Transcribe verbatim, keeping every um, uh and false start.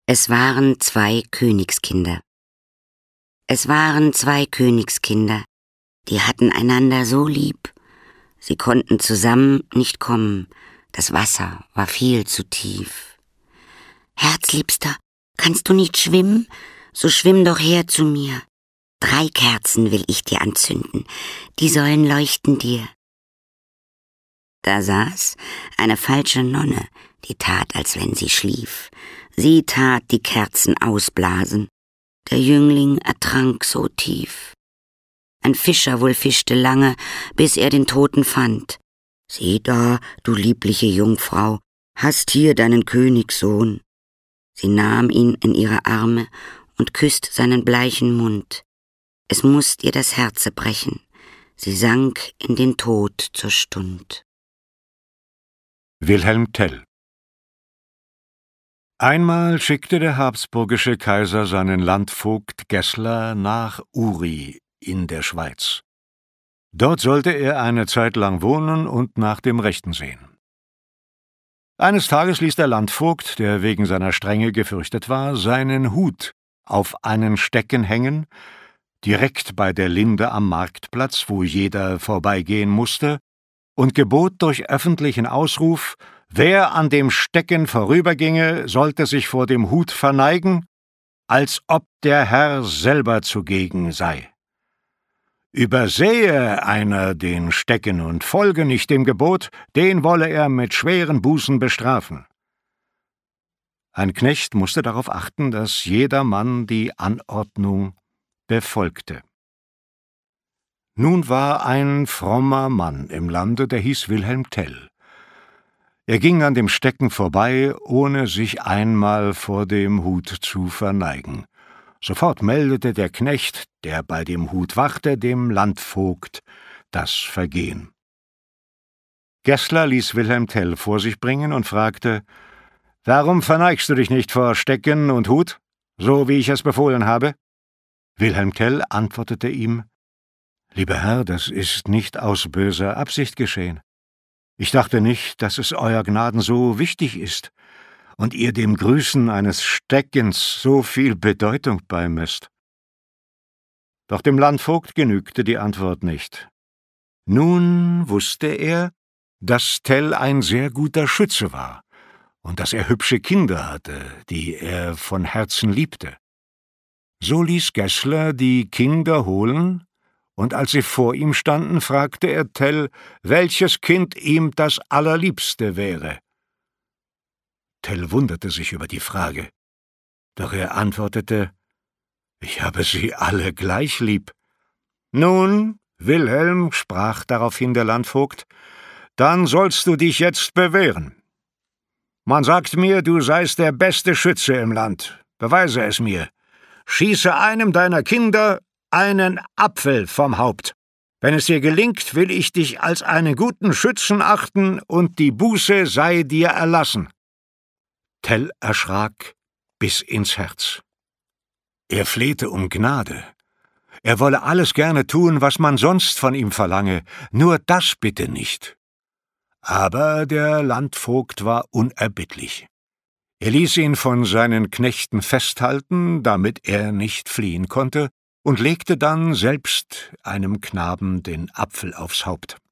Es waren zwei Königskinder. Es waren zwei Königskinder, die hatten einander so lieb. Sie konnten zusammen nicht kommen, das Wasser war viel zu tief. »Herzliebster, kannst du nicht schwimmen? So schwimm doch her zu mir. Drei Kerzen will ich dir anzünden, die sollen leuchten dir.« Da saß eine falsche Nonne, die tat, als wenn sie schlief. Sie tat die Kerzen ausblasen. Der Jüngling ertrank so tief. Ein Fischer wohl fischte lange, bis er den Toten fand. »Sieh da, du liebliche Jungfrau, hast hier deinen Königssohn.« Sie nahm ihn in ihre Arme und küsst seinen bleichen Mund. Es mußt ihr das Herze brechen. Sie sank in den Tod zur Stund. Wilhelm Tell. Einmal schickte der habsburgische Kaiser seinen Landvogt Gessler nach Uri in der Schweiz. Dort sollte er eine Zeit lang wohnen und nach dem Rechten sehen. Eines Tages ließ der Landvogt, der wegen seiner Strenge gefürchtet war, seinen Hut auf einen Stecken hängen, direkt bei der Linde am Marktplatz, wo jeder vorbeigehen musste, und gebot durch öffentlichen Ausruf, wer an dem Stecken vorüberginge, sollte sich vor dem Hut verneigen, als ob der Herr selber zugegen sei. Übersehe einer den Stecken und folge nicht dem Gebot, den wolle er mit schweren Bußen bestrafen. Ein Knecht musste darauf achten, dass jedermann die Anordnung befolgte. Nun war ein frommer Mann im Lande, der hieß Wilhelm Tell. Er ging an dem Stecken vorbei, ohne sich einmal vor dem Hut zu verneigen. Sofort meldete der Knecht, der bei dem Hut wachte, dem Landvogt das Vergehen. Gessler ließ Wilhelm Tell vor sich bringen und fragte, »Warum verneigst du dich nicht vor Stecken und Hut, so wie ich es befohlen habe?« Wilhelm Tell antwortete ihm, »Lieber Herr, das ist nicht aus böser Absicht geschehen. Ich dachte nicht, dass es Euer Gnaden so wichtig ist und ihr dem Grüßen eines Steckens so viel Bedeutung beimisst.« Doch dem Landvogt genügte die Antwort nicht. Nun wusste er, dass Tell ein sehr guter Schütze war und dass er hübsche Kinder hatte, die er von Herzen liebte. So ließ Gessler die Kinder holen, und als sie vor ihm standen, fragte er Tell, welches Kind ihm das allerliebste wäre. Tell wunderte sich über die Frage, doch er antwortete, »Ich habe sie alle gleich lieb.« »Nun, Wilhelm«, sprach daraufhin der Landvogt, »dann sollst du dich jetzt bewähren. Man sagt mir, du seist der beste Schütze im Land. Beweise es mir. Schieße einem deiner Kinder einen Apfel vom Haupt. Wenn es dir gelingt, will ich dich als einen guten Schützen achten und die Buße sei dir erlassen.« Tell erschrak bis ins Herz. Er flehte um Gnade. Er wolle alles gerne tun, was man sonst von ihm verlange, nur das bitte nicht. Aber der Landvogt war unerbittlich. Er ließ ihn von seinen Knechten festhalten, damit er nicht fliehen konnte, und legte dann selbst einem Knaben den Apfel aufs Haupt.